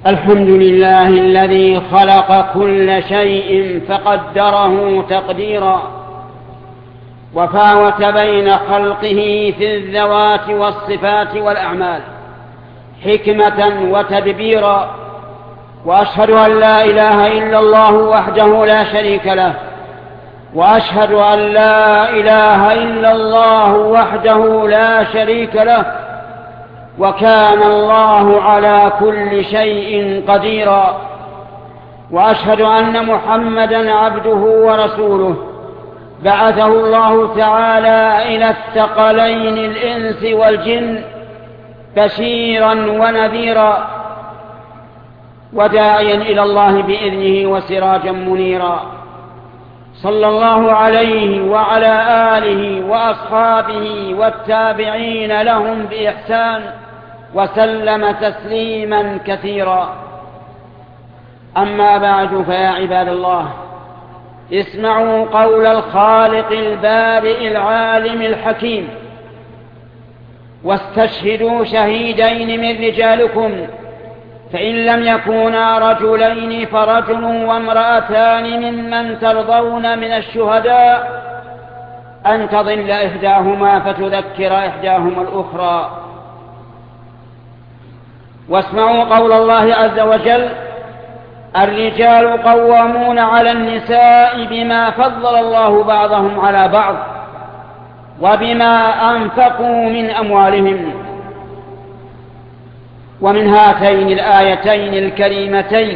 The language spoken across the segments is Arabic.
الحمد لله الذي خلق كل شيء فقدره تقديرا، وفاوت بين خلقه في الذوات والصفات والأعمال حكمة وتدبيرا. وأشهد أن لا إله إلا الله وحده لا شريك له، وأشهد أن لا إله إلا الله وحده لا شريك له، وكان الله على كل شيء قديرا. وأشهد أن محمدًا عبده ورسوله بعثه الله تعالى إلى الثقلين الإنس والجن بشيرا ونذيرا، وداعيا إلى الله بإذنه وسراجا منيرا. صلى الله عليه وعلى آله وأصحابه والتابعين لهم بإحسان وسلم تسليما كثيرا. أما بعد، فيا عباد الله، اسمعوا قول الخالق البارئ العالم الحكيم: واستشهدوا شهيدين من رجالكم، فإن لم يكونا رجلين فرجل وامرأتان ممن ترضون من الشهداء أن تضل إحداهما فتذكر إحداهما الأخرى. واسمعوا قول الله عز وجل: الرجال قوامون على النساء بما فضل الله بعضهم على بعض وبما أنفقوا من أموالهم. ومن هاتين الآيتين الكريمتين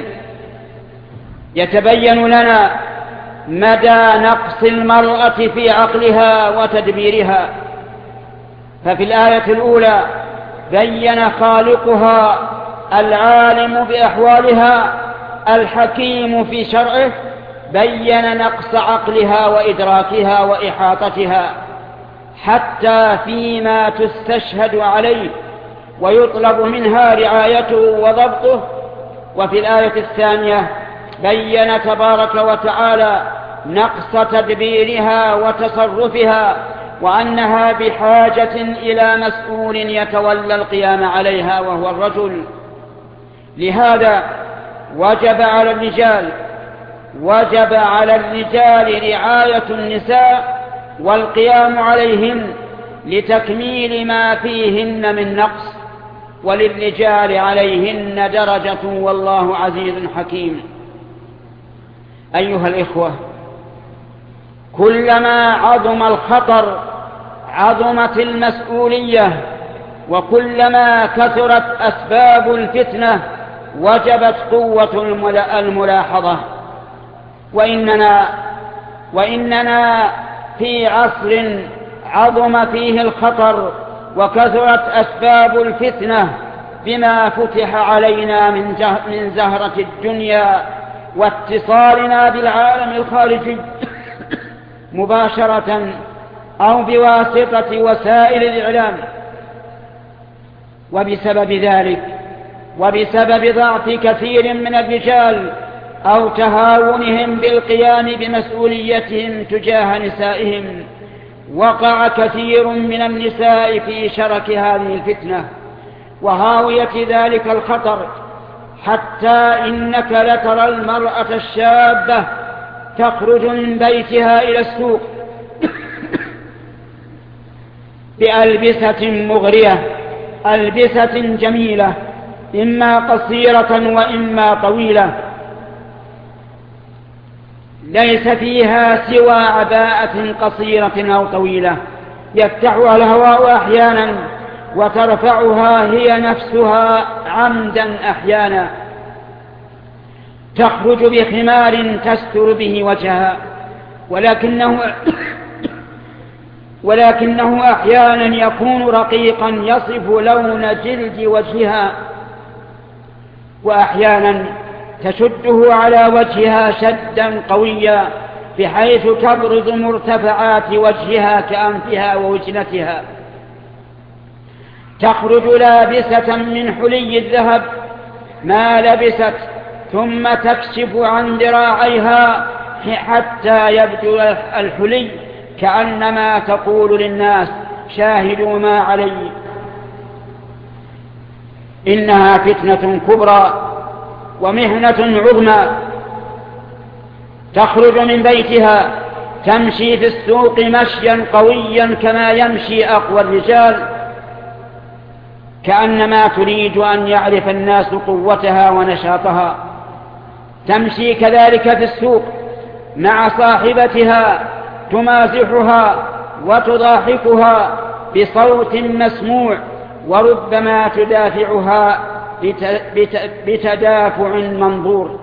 يتبين لنا مدى نقص المرأة في عقلها وتدبيرها. ففي الآية الأولى بين خالقها العالم بأحوالها الحكيم في شرعه، بين نقص عقلها وإدراكها وإحاطتها حتى فيما تستشهد عليه ويطلب منها رعايته وضبطه. وفي الآية الثانية بين تبارك وتعالى نقص تدبيرها وتصرفها، وأنها بحاجة إلى مسؤول يتولى القيام عليها وهو الرجل. لهذا وجب على الرجال رعاية النساء والقيام عليهن لتكميل ما فيهن من نقص، وللرجال عليهن درجة، والله عزيز حكيم. أيها الإخوة، كلما عظم الخطر عظمت المسؤولية، وكلما كثرت أسباب الفتنة وجبت قوة الملاحظة. وإننا في عصر عظم فيه الخطر وكثرت أسباب الفتنة بما فتح علينا من زهرة الدنيا واتصالنا بالعالم الخارجي مباشرة أو بواسطة وسائل الإعلام. وبسبب ذلك وبسبب ضعف كثير من الرجال أو تهاونهم بالقيام بمسؤوليتهم تجاه نسائهم، وقع كثير من النساء في شرك هذه الفتنة وهاوية ذلك الخطر، حتى إنك لترى المرأة الشابة تخرج من بيتها إلى السوق بألبسة مغرية، ألبسة جميلة إما قصيرة وإما طويلة، ليس فيها سوى عباءة قصيرة أو طويلة يفتحها الهواء أحيانا وترفعها هي نفسها عمدا أحيانا، تخرج بخمار تستر به وجهها، ولكنه أحيانا يكون رقيقا يصف لون جلد وجهها، وأحيانا تشده على وجهها شدا قويا بحيث تبرز مرتفعات وجهها كأنفها ووجنتها. تخرج لابسة من حلي الذهب ما لبست، ثم تكشف عن ذراعيها حتى يبدو الحلي، كأنما تقول للناس: شاهدوا ما علي. إنها فتنة كبرى ومهنة عظمى. تخرج من بيتها تمشي في السوق مشيا قويا كما يمشي أقوى الرجال، كأنما تريد أن يعرف الناس قوتها ونشاطها. تمشي كذلك في السوق مع صاحبتها تمازحها وتضاحكها بصوت مسموع، وربما تدافعها بتدافع منظور.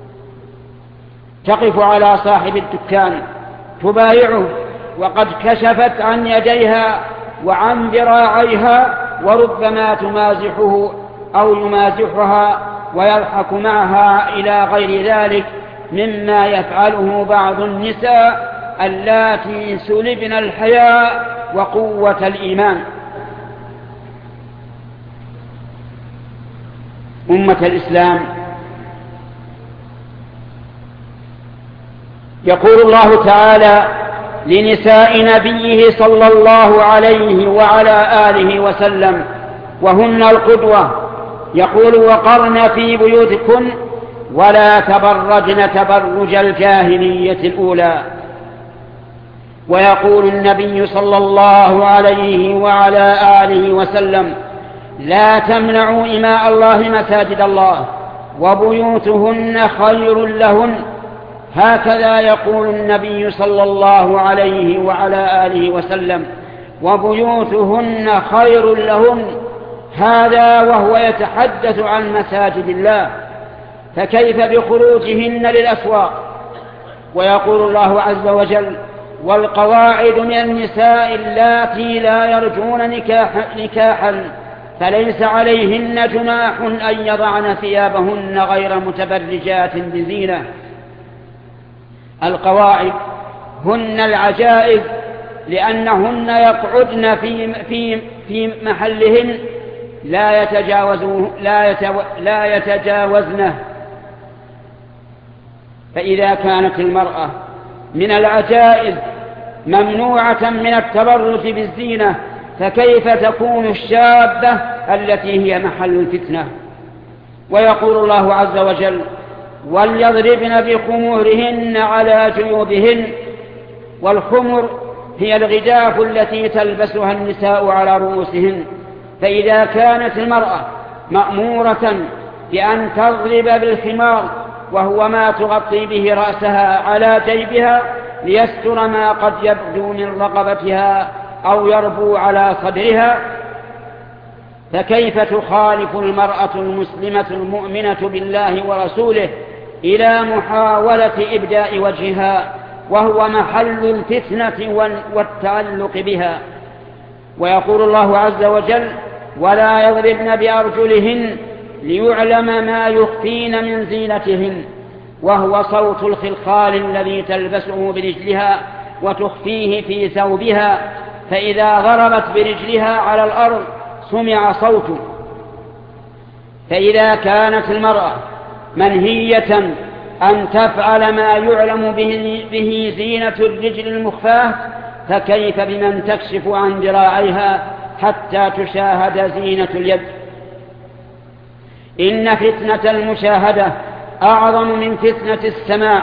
تقف على صاحب الدكان تبايعه وقد كشفت عن يديها وعن ذراعيها، وربما تمازحه أو يمازحها ويضحك معها إلى غير ذلك مما يفعله بعض النساء اللاتي سلبن الحياء وقوة الإيمان. أمة الإسلام، يقول الله تعالى لنساء نبيه صلى الله عليه وعلى آله وسلم وهن القدوة، يقول: وقرن في بيوتكن ولا تبرجن تبرج الجاهلية الأولى. ويقول النبي صلى الله عليه وعلى آله وسلم: لا تمنعوا إماء الله مساجد الله وبيوتهن خير لهن. هكذا يقول النبي صلى الله عليه وعلى آله وسلم: وبيوتهن خير لهن. هذا وهو يتحدث عن مساجد الله، فكيف بخروجهن للأسواق؟ ويقول الله عز وجل: والقواعد من النساء اللاتي لا يرجون نكاحا فليس عليهن جناح أن يضعن ثيابهن غير متبرجات بزينة. القواعد هن العجائز، لأنهن يقعدن في محلهن لا يتجاوزنه. فإذا كانت المرأة من العجائز ممنوعة من التبرج بالزينة، فكيف تكون الشابة التي هي محل الفتنة؟ ويقول الله عز وجل: وليضربن بخمورهن على جيوبهن. والخمر هي الغداف التي تلبسها النساء على رؤوسهن. فإذا كانت المرأة مأمورة بأن تضرب بالخمار، وهو ما تغطي به رأسها، على جيبها ليستر ما قد يبدو من رقبتها أو يربو على صدرها، فكيف تخالف المرأة المسلمة المؤمنة بالله ورسوله إلى محاولة إبداء وجهها، وهو محل الفتنة والتعلق بها؟ ويقول الله عز وجل: ولا يضربن بأرجلهن ليعلم ما يخفين من زينتهن، وهو صوت الخلخال الذي تلبسه برجلها وتخفيه في ثوبها، فإذا ضربت برجلها على الأرض سمع صوته. فإذا كانت المرأة منهية أن تفعل ما يعلم به زينة الرجل المخفاة، فكيف بمن تكشف عن ذراعيها حتى تشاهد زينة اليد؟ إن فتنة المشاهدة أعظم من فتنة السماع.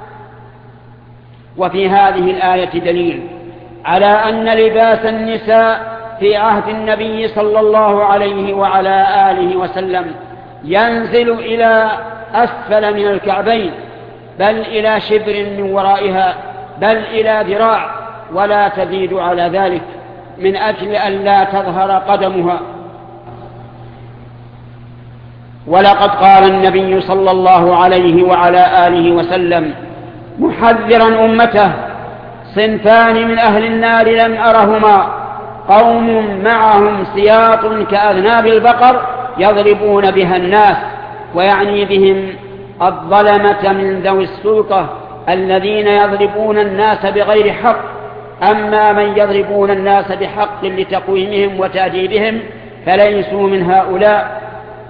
وفي هذه الآية دليل على أن لباس النساء في عهد النبي صلى الله عليه وعلى آله وسلم ينزل إلى أسفل من الكعبين، بل إلى شبر من ورائها، بل إلى ذراع، ولا تزيد على ذلك، من أجل أن لا تظهر قدمها. ولقد قال النبي صلى الله عليه وعلى آله وسلم محذرا أمته: صنفان من أهل النار لم أرهما، قوم معهم سياط كأذناب البقر يضربون بها الناس، ويعني بهم الظلمة من ذوي السلطة الذين يضربون الناس بغير حق. أما من يضربون الناس بحق لتقويمهم وتأديبهم فليسوا من هؤلاء.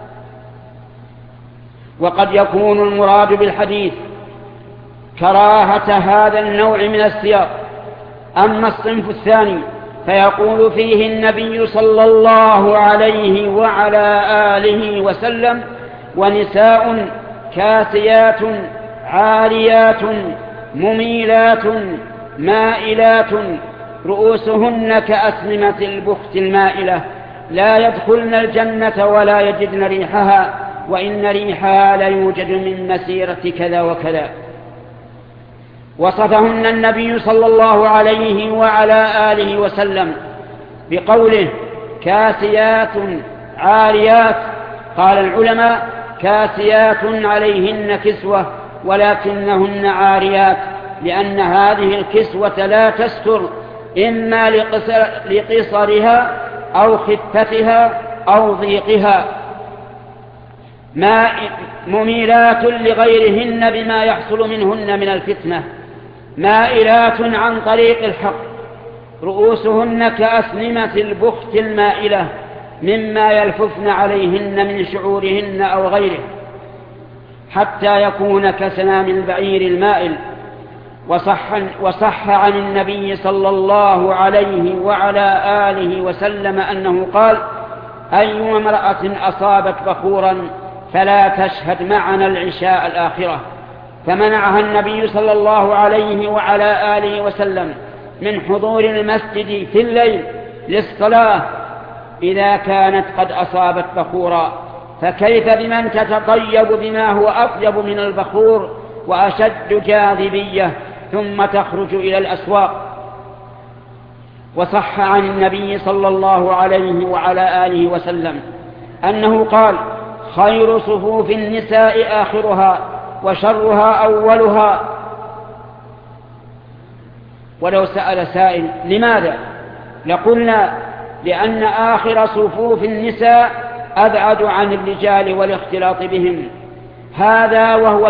وقد يكون المراد بالحديث كراهة هذا النوع من السياق. أما الصنف الثاني فيقول فيه النبي صلى الله عليه وعلى آله وسلم: ونساء كاسيات عاريات مميلات مائلات رؤوسهن كأسنمة البخت المائلة لا يدخلن الجنة ولا يجدن ريحها وإن ريحها ليوجد من مسيرة كذا وكذا. وصفهن النبي صلى الله عليه وعلى آله وسلم بقوله كاسيات عاريات. قال العلماء كاسيات عليهن كسوة ولكنهن عاريات، لأن هذه الكسوة لا تستر إما لقصرها أو خفتها أو ضيقها. مميلات لغيرهن بما يحصل منهن من الفتنة، مائلات عن طريق الحق، رؤوسهن كأسنمة البخت المائلة مما يلففن عليهن من شعورهن أو غيره حتى يكون كسنام البعير المائل. وصح عن النبي صلى الله عليه وعلى آله وسلم أنه قال أي امرأة أصابت بخورا فلا تشهد معنا العشاء الآخرة، فمنعها النبي صلى الله عليه وعلى آله وسلم من حضور المسجد في الليل للصلاة إذا كانت قد أصابت بخورا، فكيف بمن تتطيب بما هو أطيب من البخور وأشد جاذبية ثم تخرج إلى الأسواق. وصح عن النبي صلى الله عليه وعلى آله وسلم أنه قال خير صفوف النساء آخرها وشرها أولها. ولو سأل سائل لماذا؟ لقلنا لأن آخر صفوف النساء أبعد عن الرجال والاختلاط بهم، هذا وهو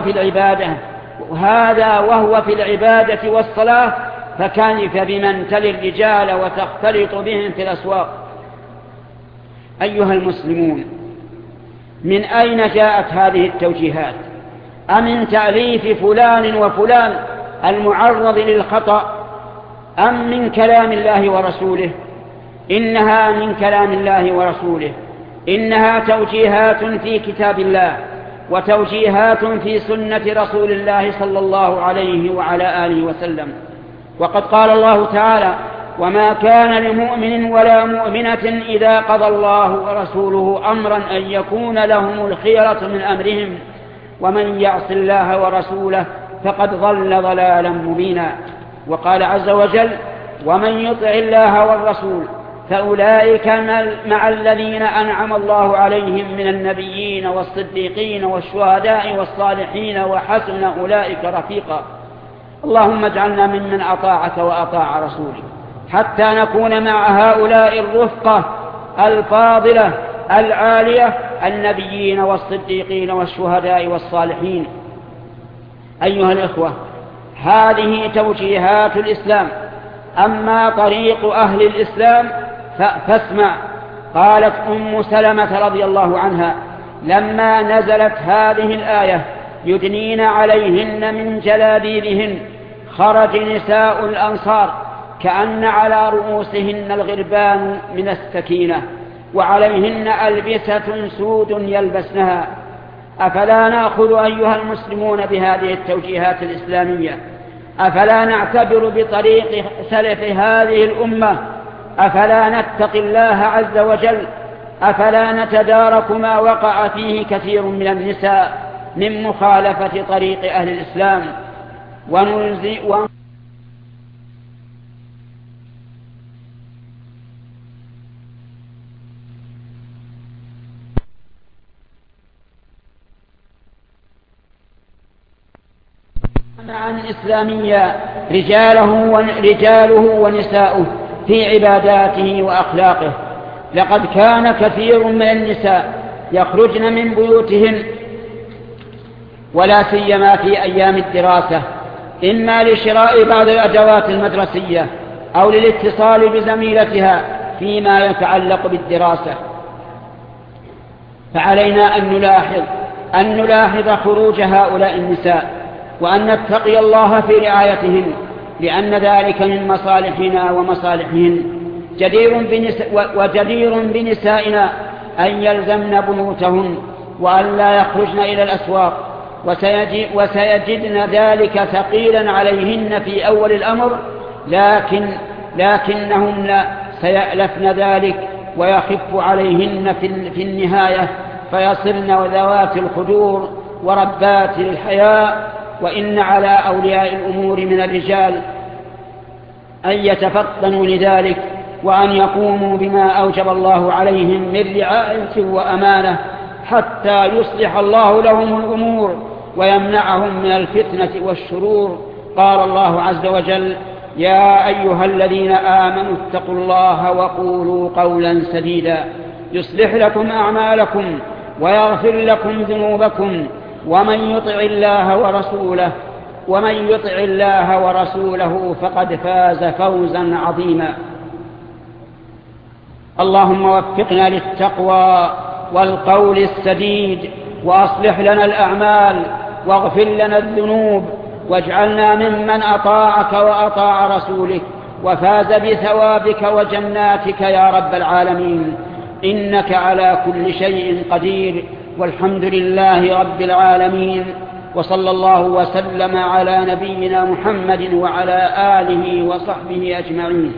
في العبادة والصلاة، فكيف بمن تلي الرجال وتختلط بهم في الأسواق؟ أيها المسلمون، من أين جاءت هذه التوجيهات؟ أمن تأليف فلان وفلان المعرض للخطأ أم من كلام الله ورسوله؟ إنها من كلام الله ورسوله، إنها توجيهات في كتاب الله وتوجيهات في سنة رسول الله صلى الله عليه وعلى آله وسلم. وقد قال الله تعالى وما كان لمؤمن ولا مؤمنة إذا قضى الله ورسوله أمرا أن يكون لهم الخيرة من أمرهم ومن يعص الله ورسوله فقد ضل ضلالا مبينا. وقال عز وجل ومن يطع الله والرسول فأولئك مع الذين أنعم الله عليهم من النبيين والصديقين والشهداء والصالحين وحسن أولئك رفيقا. اللهم اجعلنا ممن أطاعك وأطاع رسولك حتى نكون مع هؤلاء الرفقة الفاضلة العالية النبيين والصديقين والشهداء والصالحين. أيها الإخوة، هذه توجيهات الإسلام. أما طريق أهل الإسلام فاسمع. قالت أم سلمة رضي الله عنها لما نزلت هذه الآية يدنين عليهن من جلابيبهن خرج نساء الأنصار كأن على رؤوسهن الغربان من السكينة وعليهن ألبسة سود يلبسنها. أفلا نأخذ أيها المسلمون بهذه التوجيهات الإسلامية؟ أفلا نعتبر بطريق سلف هذه الأمة؟ أفلا نتقي الله عز وجل؟ أفلا نتدارك ما وقع فيه كثير من النساء من مخالفة طريق أهل الإسلام عن إسلامية رجاله ونساؤه في عباداته وأخلاقه. لقد كان كثير من النساء يخرجن من بيوتهن ولا سيما في أيام الدراسة إما لشراء بعض الأدوات المدرسية أو للاتصال بزميلتها فيما يتعلق بالدراسة. فعلينا أن نلاحظ خروج هؤلاء النساء وأن نتقي الله في رعايتهن، لأن ذلك من مصالحنا ومصالحهن. وجدير بنسائنا أن يلزمن بنوتهن وأن لا يخرجن إلى الأسواق، وسيجدن ذلك ثقيلا عليهن في أول الأمر، لكنهن سيألفن ذلك ويخف عليهن في النهاية، فيصرن ذوات الخدور وربات الحياء. وإن على أولياء الأمور من الرجال أن يتفطنوا لذلك، وأن يقوموا بما أوجب الله عليهم من رعاية وأمانة، حتى يصلح الله لهم الأمور ويمنعهم من الفتنة والشرور. قال الله عز وجل: يا أيها الذين آمنوا اتقوا الله وقولوا قولا سديدا يصلح لكم أعمالكم ويغفر لكم ذنوبكم، ومن يطع الله ورسوله فقد فاز فوزا عظيما. اللهم وفقنا للتقوى والقول السديد، وأصلح لنا الأعمال، واغفر لنا الذنوب، واجعلنا ممن أطاعك وأطاع رسولك وفاز بثوابك وجناتك يا رب العالمين، إنك على كل شيء قدير. والحمد لله رب العالمين، وصلى الله وسلم على نبينا محمد وعلى آله وصحبه أجمعين.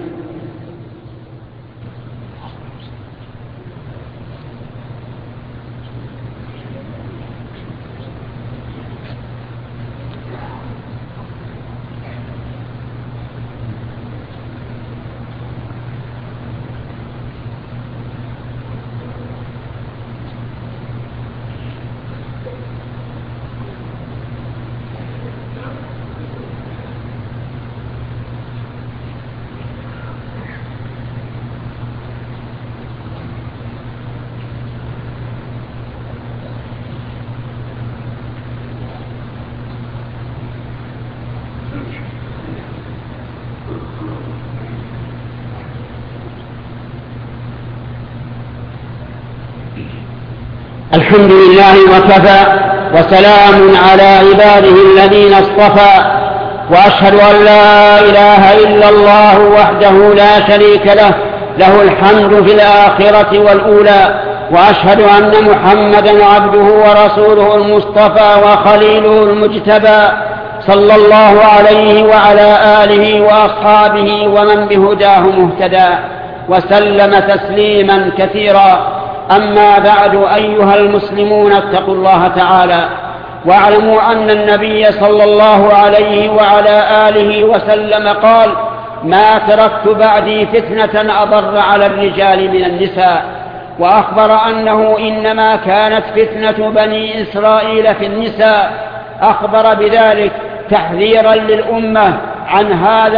الحمد لله وكفى، وسلام على عباده الذين اصطفى، وأشهد أن لا إله إلا الله وحده لا شريك له، له الحمد في الآخرة والأولى، وأشهد أن محمدا عبده ورسوله المصطفى وخليله المجتبى، صلى الله عليه وعلى آله وأصحابه ومن بهداه مهتدى، وسلم تسليما كثيرا. أما بعد، أيها المسلمون، اتقوا الله تعالى، واعلموا أن النبي صلى الله عليه وعلى آله وسلم قال: ما تركت بعدي فتنة أضر على الرجال من النساء. وأخبر أنه إنما كانت فتنة بني إسرائيل في النساء، أخبر بذلك تحذيرا للأمة عن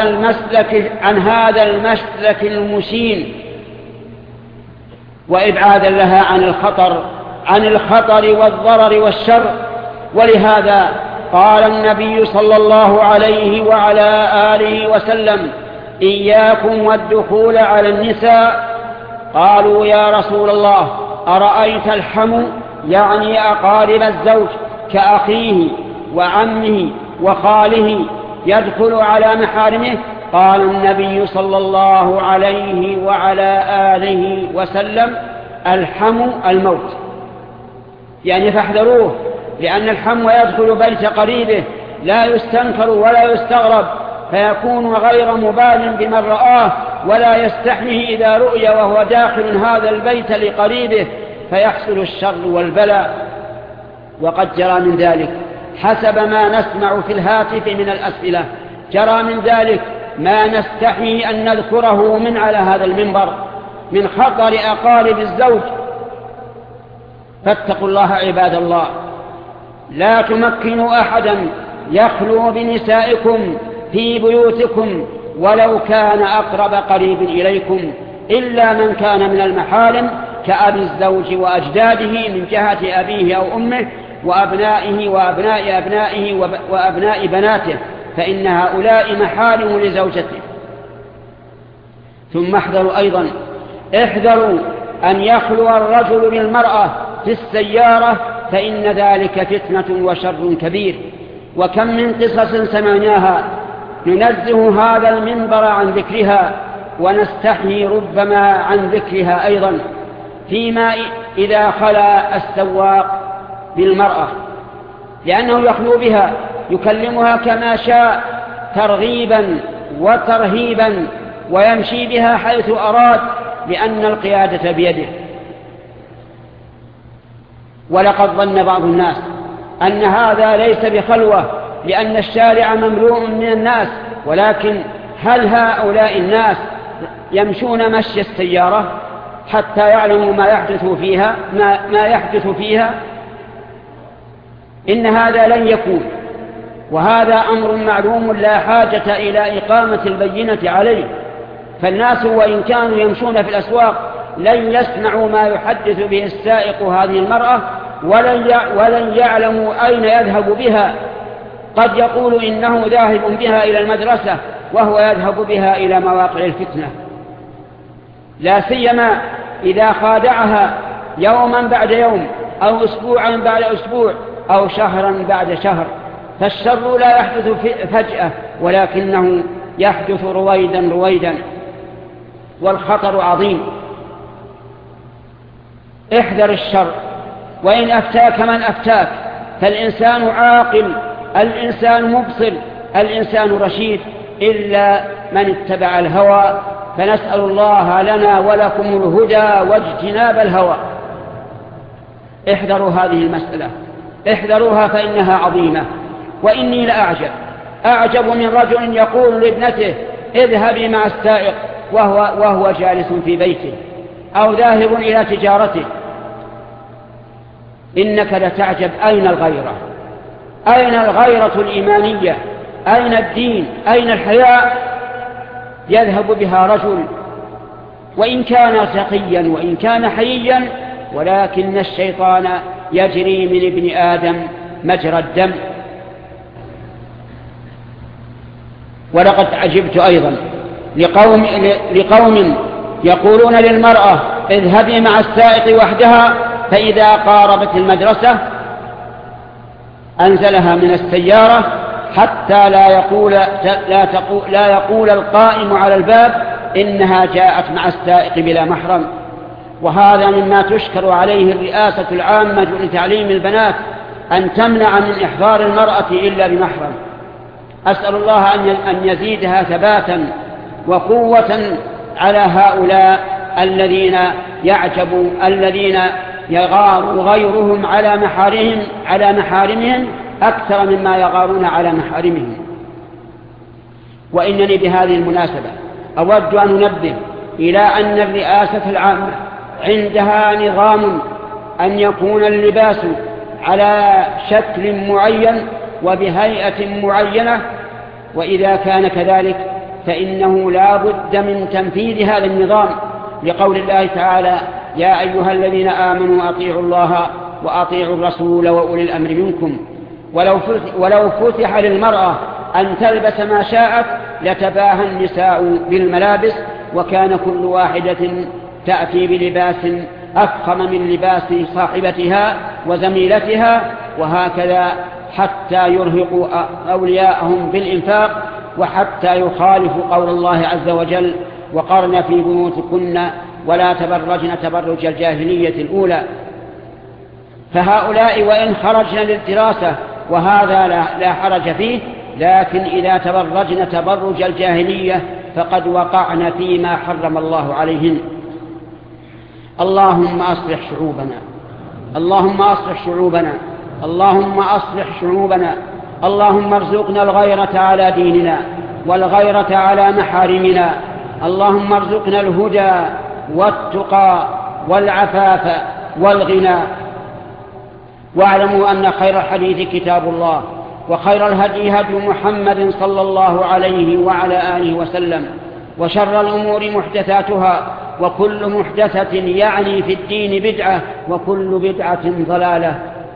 هذا المسلك المشين، وإبعادا لها عن الخطر والضرر والشر. ولهذا قال النبي صلى الله عليه وعلى آله وسلم: إياكم والدخول على النساء. قالوا: يا رسول الله، أرأيت الحمو، يعني أقارب الزوج كأخيه وعمه وخاله، يدخل على محارمه؟ قال النبي صلى الله عليه وعلى آله وسلم: الحمو الموت، يعني فاحذروه، لأن الحمو يدخل بيت قريبه، لا يستنكر ولا يستغرب، فيكون غير مبال بمن رآه، ولا يستحيه إذا رؤي وهو داخل هذا البيت لقريبه، فيحصل الشر والبلاء. وقد جرى من ذلك حسب ما نسمع في الهاتف من الأسئلة، جرى من ذلك ما نستحي أن نذكره من على هذا المنبر من خطر أقارب الزوج. فاتقوا الله عباد الله، لا تمكنوا أحدا يخلو بنسائكم في بيوتكم ولو كان أقرب قريب إليكم، إلا من كان من المحارم كأبي الزوج وأجداده من جهة أبيه أو أمه، وأبنائه وأبناء أبنائه وأبناء بناته، فإن هؤلاء محارم لزوجته. ثم احذروا أن يخلو الرجل بالمرأة في السيارة، فإن ذلك فتنة وشر كبير. وكم من قصص سمعناها ننزه هذا المنبر عن ذكرها، ونستحيي ربما عن ذكرها أيضا، فيما إذا خلا السواق بالمرأة، لأنه يخلو بها يكلمها كما شاء ترغيبا وترهيبا، ويمشي بها حيث أراد، لأن القيادة بيده. ولقد ظن بعض الناس أن هذا ليس بخلوة، لأن الشارع مملوء من الناس، ولكن هل هؤلاء الناس يمشون مشي السيارة حتى يعلموا ما يحدث فيها؟ إن هذا لن يكون، وهذا أمر معلوم لا حاجة إلى إقامة البينة عليه. فالناس وإن كانوا يمشون في الأسواق لن يسمعوا ما يحدث به السائق هذه المرأة، ولن يعلموا أين يذهب بها. قد يقول إنه ذاهب بها إلى المدرسة وهو يذهب بها إلى مواقع الفتنة، لا سيما إذا خادعها يوما بعد يوم أو أسبوعا بعد أسبوع أو شهرا بعد شهر. فالشر لا يحدث فجأة، ولكنه يحدث رويدا، والخطر عظيم. احذر الشر، وإن أفتاك من أفتاك، فالإنسان عاقل، الإنسان مبصر، الإنسان رشيد، إلا من اتبع الهوى. فنسأل الله لنا ولكم الهدى واجتناب الهوى. احذروا هذه المسألة، احذروها فإنها عظيمة. وإني أعجب من رجل يقول لابنته اذهبي مع السائق وهو جالس في بيته أو ذاهب إلى تجارته. إنك لتعجب، أين الغيرة؟ أين الغيرة الإيمانية؟ أين الدين؟ أين الحياء؟ يذهب بها رجل وإن كان تقيا وإن كان حييا، ولكن الشيطان يجري من ابن آدم مجرى الدم. ولقد عجبت أيضا لقوم يقولون للمرأة اذهبي مع السائق وحدها، فإذا قاربت المدرسة أنزلها من السيارة حتى لا يقول القائم على الباب إنها جاءت مع السائق بلا محرم. وهذا مما تشكر عليه الرئاسة العامة لتعليم البنات، أن تمنع من إحضار المرأة إلا بمحرم. أسأل الله أن يزيدها ثباتا وقوة على هؤلاء الذين يغار غيرهم على محارمهم أكثر مما يغارون على محارمهم. وإنني بهذه المناسبة أود أن ننبه إلى أن الرئاسة العامة عندها نظام أن يكون اللباس على شكل معين وبهيئة معينة، وإذا كان كذلك فإنه لا بد من تنفيذ هذا النظام، لقول الله تعالى يا أيها الذين آمنوا أطيعوا الله وأطيعوا الرسول وأولي الأمر منكم. ولو فتح للمرأة أن تلبس ما شاءت لتباهى النساء بالملابس، وكان كل واحدة تأتي بلباس أفخم من لباس صاحبتها وزميلتها، وهكذا حتى يرهقوا أولياءهم بالإنفاق، وحتى يخالفوا قول الله عز وجل وقرن في بيوتكن ولا تبرجن تبرج الجاهلية الأولى. فهؤلاء وإن خرجن للدراسة وهذا لا حرج فيه، لكن إذا تبرجن تبرج الجاهلية فقد وقعن فيما حرم الله عليهن. اللهم أصلح شعوبنا، اللهم أصلح شعوبنا، اللهم أصلح شعوبنا. اللهم ارزقنا الغيرة على ديننا والغيرة على محارمنا. اللهم ارزقنا الهدى والتقى والعفاف والغنى. واعلموا أن خير الحديث كتاب الله، وخير الهدي هدي محمد صلى الله عليه وعلى آله وسلم، وشر الأمور محدثاتها، وكل محدثة يعني في الدين بدعة، وكل بدعة ضلالة.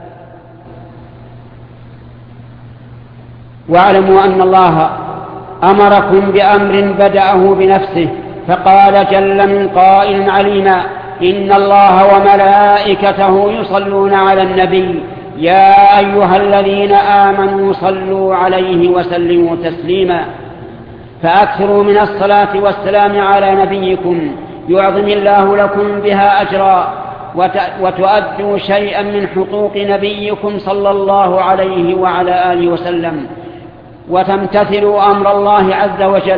واعلموا أن الله أمركم بأمر بدأه بنفسه، فقال جل من قائل عليما إن الله وملائكته يصلون على النبي يا أيها الذين آمنوا صلوا عليه وسلموا تسليما. فأكثروا من الصلاة والسلام على نبيكم يعظم الله لكم بها أجرا. وتؤدوا شيئا من حقوق نبيكم صلى الله عليه وعلى آله وسلم، وتمتثلوا أمر الله عز وجل.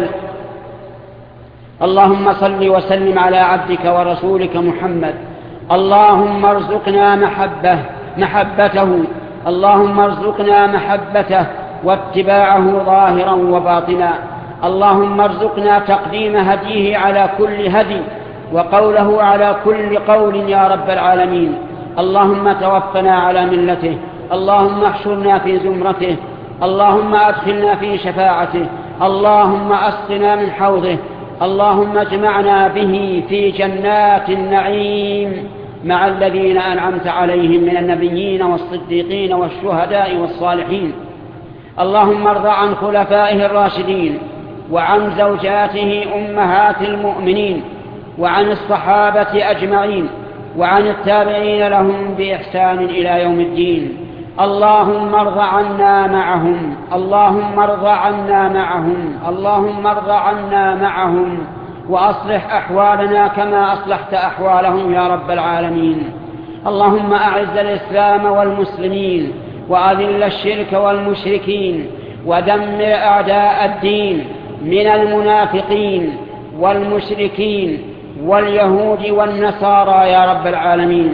اللهم صل وسلم على عبدك ورسولك محمد. اللهم ارزقنا محبته، اللهم ارزقنا محبته واتباعه ظاهرا وباطنا. اللهم ارزقنا تقديم هديه على كل هدي، وقوله على كل قول يا رب العالمين. اللهم توفنا على ملته، اللهم احشرنا في زمرته، اللهم أدخلنا في شفاعته، اللهم أسقنا من حوضه، اللهم اجمعنا به في جنات النعيم مع الذين أنعمت عليهم من النبيين والصديقين والشهداء والصالحين. اللهم ارض عن خلفائه الراشدين، وعن زوجاته أمهات المؤمنين، وعن الصحابة أجمعين، وعن التابعين لهم بإحسان إلى يوم الدين. اللهم ارض عنا معهم، اللهم ارض عنا معهم، اللهم ارض عنا معهم، وأصلح أحوالنا كما أصلحت أحوالهم يا رب العالمين. اللهم أعز الإسلام والمسلمين، وأذل الشرك والمشركين، ودمر أعداء الدين من المنافقين والمشركين واليهود والنصارى يا رب العالمين.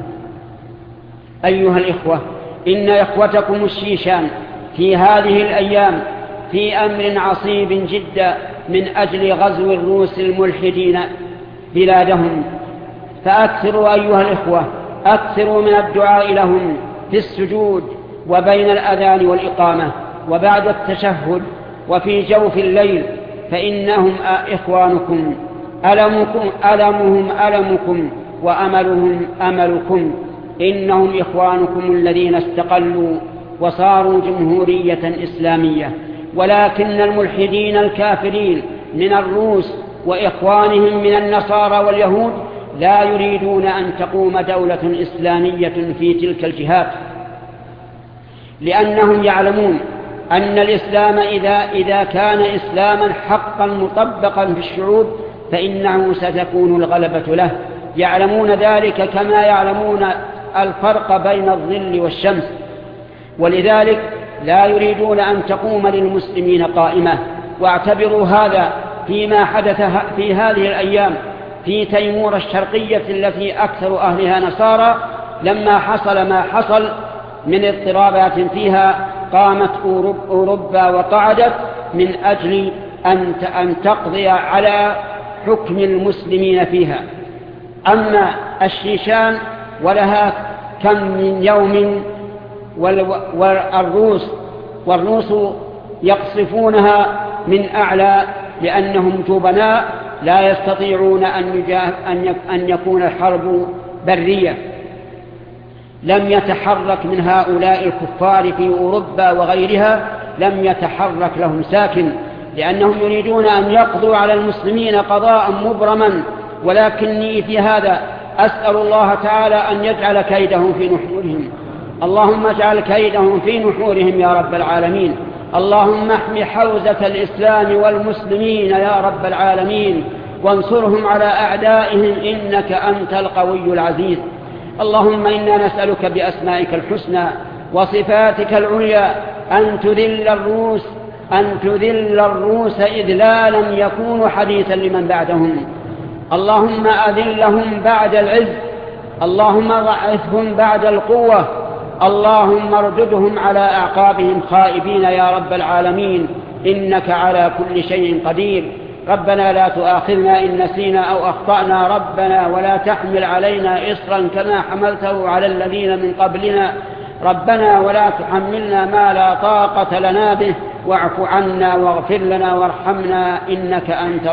أيها الإخوة، إن إخوتكم الشيشان في هذه الأيام في أمر عصيب جدا من أجل غزو الروس الملحدين بلادهم، فأكثروا أيها الإخوة، أكثروا من الدعاء لهم في السجود وبين الأذان والإقامة وبعد التشهد وفي جوف الليل، فإنهم إخوانكم، ألمهم ألمكم وأملهم أملكم. إنهم إخوانكم الذين استقلوا وصاروا جمهورية إسلامية، ولكن الملحدين الكافرين من الروس وإخوانهم من النصارى واليهود لا يريدون أن تقوم دولة إسلامية في تلك الجهات، لأنهم يعلمون أن الإسلام إذا كان إسلاما حقا مطبقا في الشعوب فإنه ستكون الغلبة له. يعلمون ذلك كما يعلمون الفرق بين الظل والشمس، ولذلك لا يريدون أن تقوم للمسلمين قائمة. واعتبروا هذا فيما حدث في هذه الأيام في تيمور الشرقية التي أكثر أهلها نصارى. لما حصل ما حصل من اضطرابات فيها قامت أوروبا وقعدت من أجل أن تقضي على حكم المسلمين فيها. أما الشيشان ولها كم من يوم، والروس يقصفونها من أعلى لأنهم جبناء لا يستطيعون أن يكون الحرب برية. لم يتحرك من هؤلاء الكفار في أوروبا وغيرها، لم يتحرك لهم ساكن، لأنهم يريدون أن يقضوا على المسلمين قضاء مبرما. ولكني في هذا أسأل الله تعالى أن يجعل كيدهم في نحورهم. اللهم اجعل كيدهم في نحورهم يا رب العالمين. اللهم احمي حوزة الإسلام والمسلمين يا رب العالمين، وانصرهم على أعدائهم إنك أنت القوي العزيز. اللهم إنا نسألك بأسمائك الحسنى وصفاتك العليا أن تذل الروس إذلالا يكون حديثا لمن بعدهم. اللهم أذلهم بعد العز، اللهم ضعفهم بعد القوة، اللهم ارددهم على أعقابهم خائبين يا رب العالمين، إنك على كل شيء قدير. ربنا لا تؤاخذنا إن نسينا أو أخطأنا، ربنا ولا تحمل علينا إصرا كما حملته على الذين من قبلنا، ربنا ولا تحملنا ما لا طاقة لنا به، واعف عنا واغفر لنا وارحمنا إنك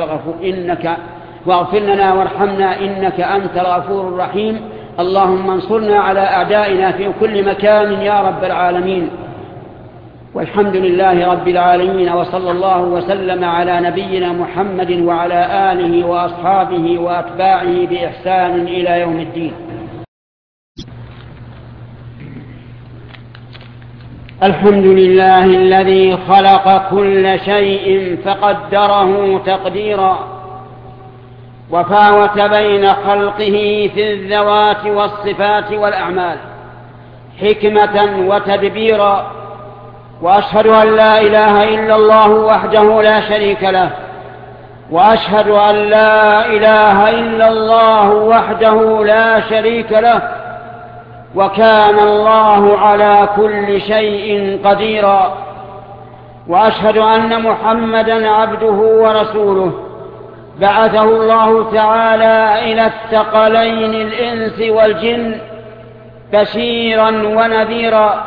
أنت الغفور الرحيم. اللهم انصرنا على أعدائنا في كل مكان يا رب العالمين. والحمد لله رب العالمين، وصلى الله وسلم على نبينا محمد وعلى آله وأصحابه وأتباعه بإحسان إلى يوم الدين. الحمد لله الذي خلق كل شيء فقدره تقديرا، وفاوت بين خلقه في الذوات والصفات والأعمال حكمة وتدبيرا. وأشهد أن لا إله إلا الله وحده لا شريك له، وأشهد أن لا إله إلا الله وحده لا شريك له، وكان الله على كل شيء قديرا. وأشهد أن محمدًا عبده ورسوله بعثه الله تعالى إلى الثقلين الإنس والجن بشيرا ونذيرا،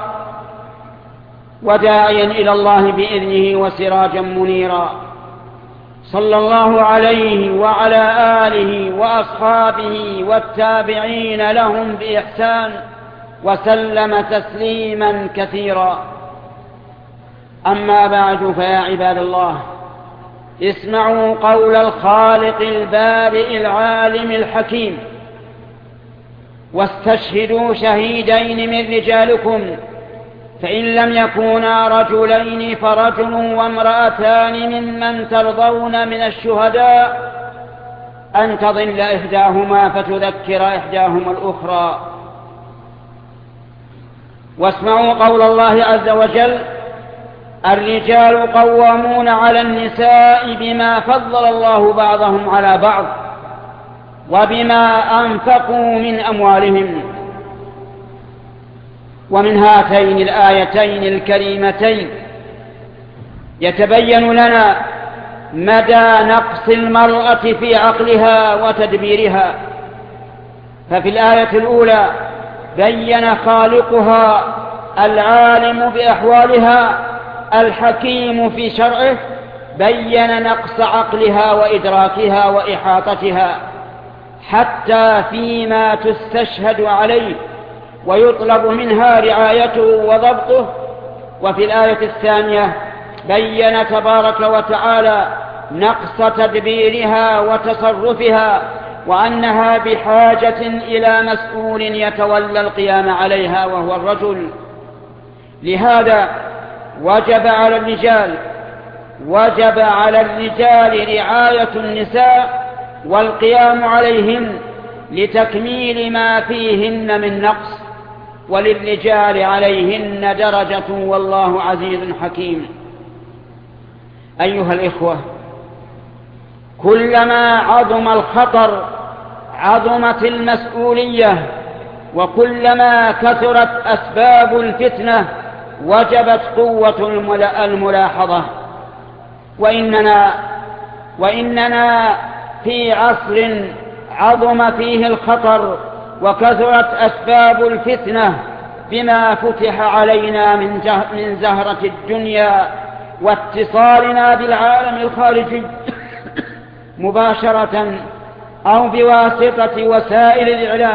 وداعيا إلى الله بإذنه وسراجا منيرا. صلى الله عليه وعلى آله وأصحابه والتابعين لهم بإحسان وسلم تسليما كثيرا. أما بعد، فيا عباد الله، اسمعوا قول الخالق البارئ العالم الحكيم، واستشهدوا شهيدين من رجالكم، فإن لم يكونا رجلين فرجل وامرأتان ممن ترضون من الشهداء أن تضل إحداهما فتذكر إحداهما الأخرى. واسمعوا قول الله عز وجل: الرجال قوامون على النساء بما فضل الله بعضهم على بعض وبما أنفقوا من أموالهم. ومن هاتين الآيتين الكريمتين يتبين لنا مدى نقص المرأة في عقلها وتدبيرها. ففي الآية الأولى بين خالقها العالم بأحوالها الحكيم في شرعه، بين نقص عقلها وإدراكها وإحاطتها حتى فيما تستشهد عليه ويطلب منها رعايته وضبطه. وفي الآية الثانية بين تبارك وتعالى نقص تدبيرها وتصرفها، وأنها بحاجة إلى مسؤول يتولى القيام عليها وهو الرجل. لهذا وجب على الرجال رعاية النساء والقيام عليهن لتكميل ما فيهن من نقص، وللرجال عليهن درجة والله عزيز حكيم. أيها الإخوة، كلما عظم الخطر عظمت المسؤولية، وكلما كثرت أسباب الفتنة وجبت قوة الملاحظة. وإننا في عصر عظم فيه الخطر وكثرت أسباب الفتنة بما فتح علينا من زهرة الدنيا واتصالنا بالعالم الخارجي مباشرة أو بواسطة وسائل الإعلام.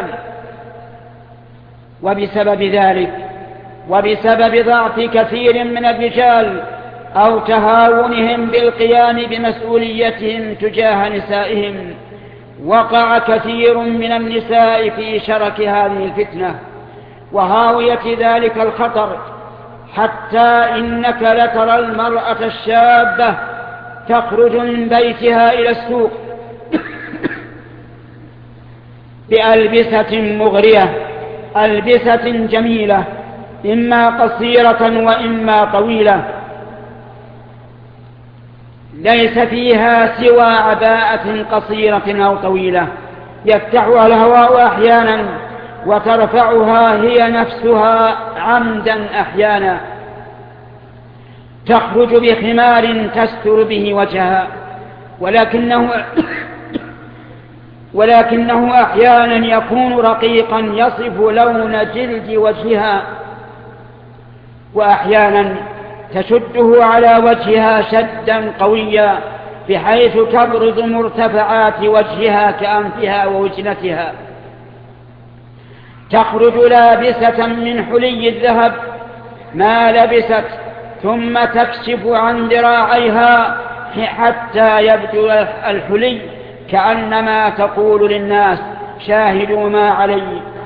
وبسبب ذلك وبسبب ضعف كثير من الرجال أو تهاونهم بالقيام بمسؤوليتهم تجاه نسائهم، وقع كثير من النساء في شرك هذه الفتنة وهاوية ذلك الخطر، حتى إنك لترى المرأة الشابة تخرج من بيتها إلى السوق بألبسة مغرية، ألبسة جميلة إما قصيرة وإما طويلة، ليس فيها سوى عباءة قصيرة أو طويلة يفتحها الهواء أحيانا وترفعها هي نفسها عمدا أحيانا، تخرج بخمار تستر به وجهها، ولكنه أحيانا يكون رقيقا يصف لون جلد وجهها، وأحيانا تشده على وجهها شدا قويا بحيث تبرز مرتفعات وجهها كأنفها ووجنتها. تخرج لابسة من حلي الذهب ما لبست، ثم تكشف عن ذراعيها حتى يبدو الحلي، كأنما تقول للناس شاهدوا ما علي.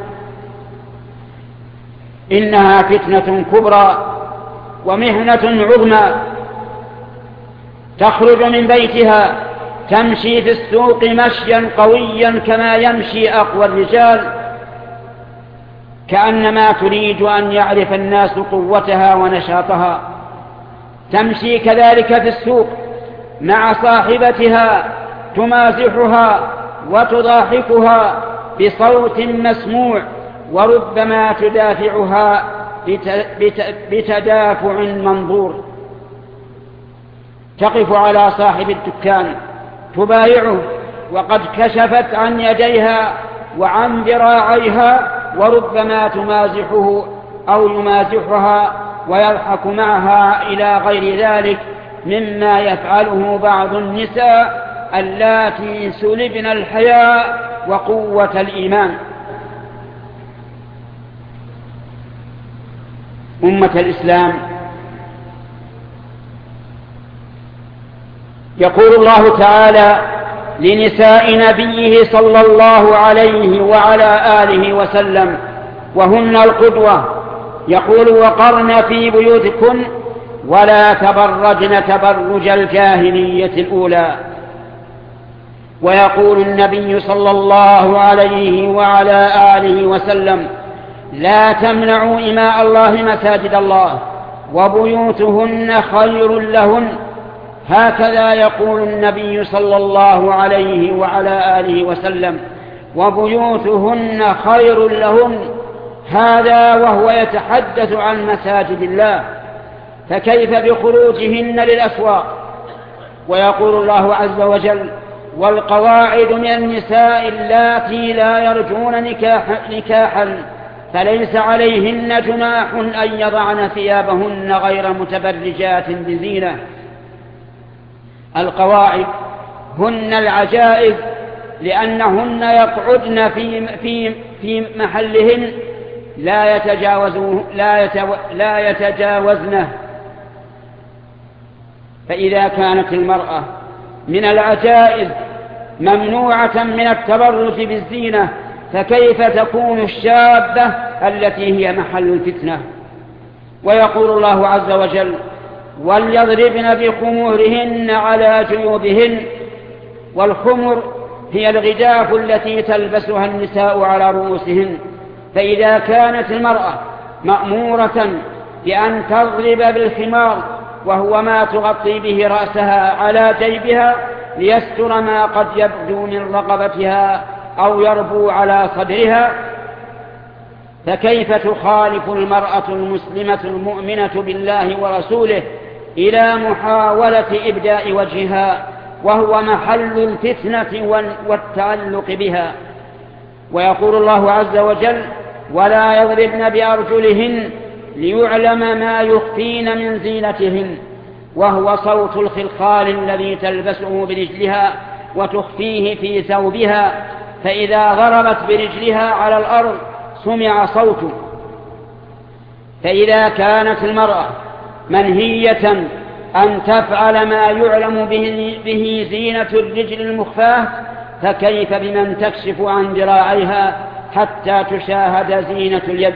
إنها فتنة كبرى ومهنة عظمى. تخرج من بيتها تمشي في السوق مشيا قويا كما يمشي أقوى الرجال، كأنما تريد أن يعرف الناس قوتها ونشاطها. تمشي كذلك في السوق مع صاحبتها تمازحها وتضاحكها بصوت مسموع، وربما تدافعها بتدافع منظور. تقف على صاحب الدكان تبايعه وقد كشفت عن يديها وعن ذراعيها، وربما تمازحه أو يمازحها ويضحك معها إلى غير ذلك مما يفعله بعض النساء اللاتي سلبن الحياء وقوة الإيمان. أمة الإسلام، يقول الله تعالى لنساء نبيه صلى الله عليه وعلى آله وسلم وهن القدوة، يقول: وقرن في بيوتكن ولا تبرجن تبرج الجاهلية الأولى. ويقول النبي صلى الله عليه وعلى آله وسلم: لا تمنعوا إماء الله مساجد الله وبيوتهن خير لهن. هكذا يقول النبي صلى الله عليه وعلى آله وسلم: وبيوتهن خير لهن، هذا وهو يتحدث عن مساجد الله، فكيف بخروجهن للأسواق؟ ويقول الله عز وجل: والقواعد من النساء اللاتي لا يرجون نكاحا فليس عليهن جناح أن يضعن ثيابهن غير متبرجات بزينة. القواعد هن العجائز، لأنهن يقعدن في محلهن لا يتجاوزنه. فإذا كانت المرأة من العجائز ممنوعة من التبرج بالزينة، فكيف تكون الشابة التي هي محل الفتنة؟ ويقول الله عز وجل: وليضربن بخمورهن على جيوبهن. والخمر هي الغداف التي تلبسها النساء على رؤوسهن. فإذا كانت المرأة مأمورة بأن تضرب بالخمار، وهو ما تغطي به رأسها، على جيبها ليستر ما قد يبدو من رقبتها أو يربو على صدرها، فكيف تخالف المرأة المسلمة المؤمنة بالله ورسوله إلى محاولة إبداء وجهها، وهو محل الفتنة والتعلق بها؟ ويقول الله عز وجل: ولا يضربن بأرجلهن ليعلم ما يخفين من زينتهن، وهو صوت الخلخال الذي تلبسه برجلها وتخفيه في ثوبها، فإذا ضربت برجلها على الأرض سمع صوته. فإذا كانت المرأة منهية أن تفعل ما يعلم به زينة الرجل المخفاة، فكيف بمن تكشف عن ذراعيها حتى تشاهد زينة اليد؟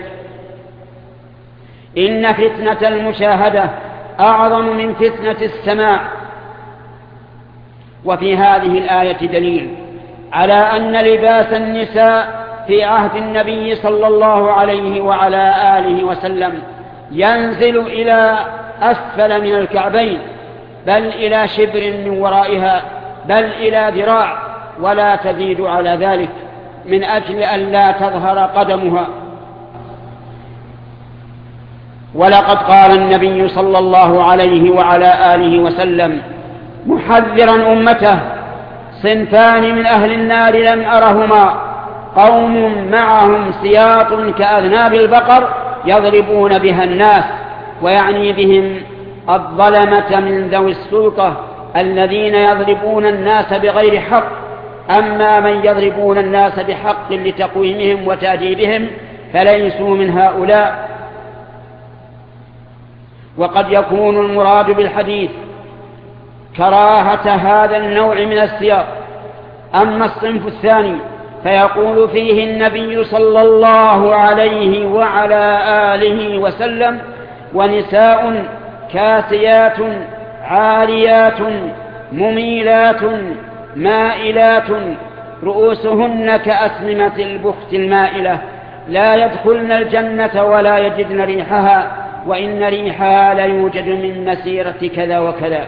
إن فتنة المشاهدة أعظم من فتنة السماع. وفي هذه الآية دليل على أن لباس النساء في عهد النبي صلى الله عليه وعلى آله وسلم ينزل إلى أسفل من الكعبين، بل إلى شبر من ورائها، بل إلى ذراع، ولا تزيد على ذلك، من أجل أن لا تظهر قدمها. ولقد قال النبي صلى الله عليه وعلى آله وسلم محذرا أمته: صنفان من أهل النار لم أرهما، قوم معهم سياط كأذناب البقر يضربون بها الناس، ويعني بهم الظلمة من ذوي السلطة الذين يضربون الناس بغير حق. أما من يضربون الناس بحق لتقويمهم وتأديبهم فليسوا من هؤلاء. وقد يكون المراد بالحديث كراهة هذا النوع من السياق. أما الصنف الثاني فيقول فيه النبي صلى الله عليه وعلى آله وسلم: ونساء كاسيات عاريات مميلات مائلات رؤوسهن كأسنمة البخت المائلة لا يدخلن الجنة ولا يجدن ريحها وإن ريحها ليوجد من مسيرة كذا وكذا.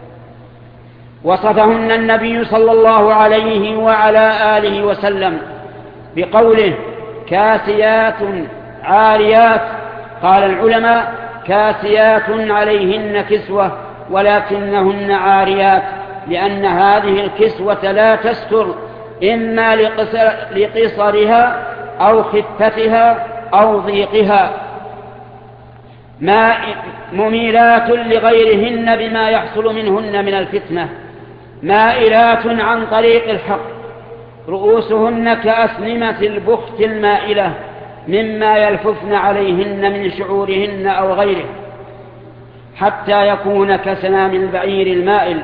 وصفهن النبي صلى الله عليه وعلى آله وسلم بقوله كاسيات عاريات. قال العلماء كاسيات عليهن كسوة ولكنهن عاريات، لأن هذه الكسوة لا تستر إما لقصرها أو خفتها أو ضيقها. مميلات لغيرهن بما يحصل منهن من الفتنة، مائلات عن طريق الحق، رؤوسهن كأسنمة البخت المائلة مما يلففن عليهن من شعورهن أو غيره حتى يكون كسنام البعير المائل.